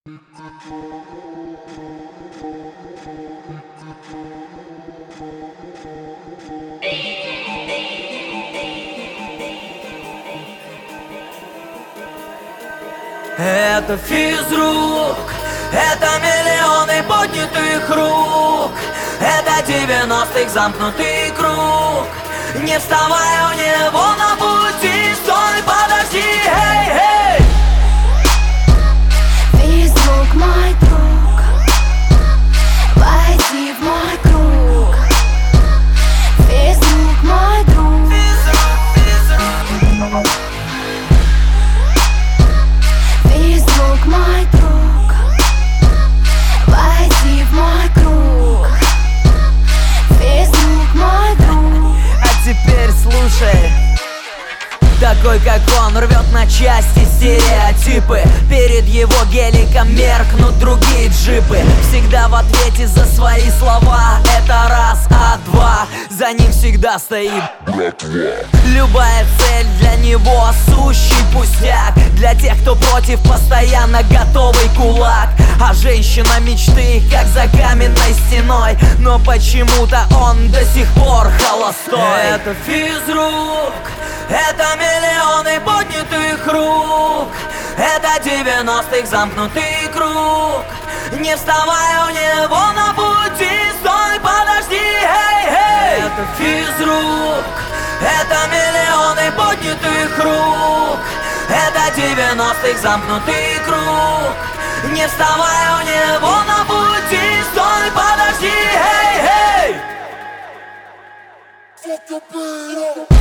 Это физрук, это миллионы поднятых рук, это 90-х замкнутый круг. Не вставай у него на пути, стой, подожди, эй, эй. Физрук, мой друг, войди в мой круг. Физрук, мой друг, физрук, мой друг, войди в мой круг. Физрук, мой друг. А теперь слушай. Такой, как он, рвет на части стереотипы. Перед его геликом меркнут другие джипы. Всегда в ответе за свои слова. Это раз, а два, за ним всегда стоит братва. Любая цель для него сущий пустяк. Для тех, кто против, постоянно готовый кулак. А женщина мечты, как за каменной стеной. Но почему-то он до сих пор холостой. Это физрук, это миллионы поднятых рук, это 90-х замкнутый круг. Не вставай у него на пути, стой, подожди, эй, эй. Это физрук, это миллионы поднятых рук, это 90-х замкнутый круг. Не вставай у него на пути, стой, подожди, эй, эй.